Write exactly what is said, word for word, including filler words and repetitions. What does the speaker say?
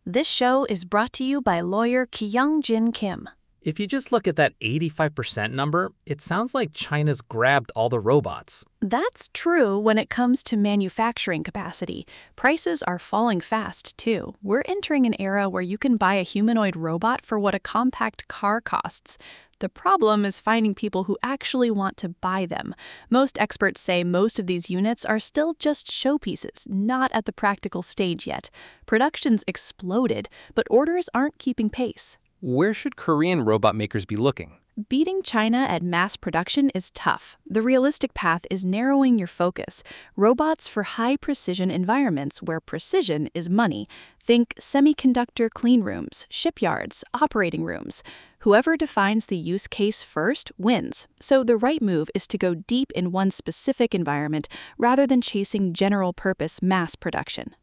This show is brought to you by lawyer Kyung Jin Kim. If you just look at that eighty-five percent number, it sounds like China's grabbed all the robots. That's true when it comes to manufacturing capacity. Prices are falling fast, too. We're entering an era where you can buy a humanoid robot for what a compact car costs. The problem is finding people who actually want to buy them. Most experts say most of these units are still just showpieces, not at the practical stage yet. Production's exploded, but orders aren't keeping pace. Where should Korean robot makers be looking? Beating China at mass production is tough. The realistic path is narrowing your focus. Robots for high-precision environments where precision is money. Think semiconductor clean rooms, shipyards, operating rooms. Whoever defines the use case first wins. So the right move is to go deep in one specific environment rather than chasing general-purpose mass production.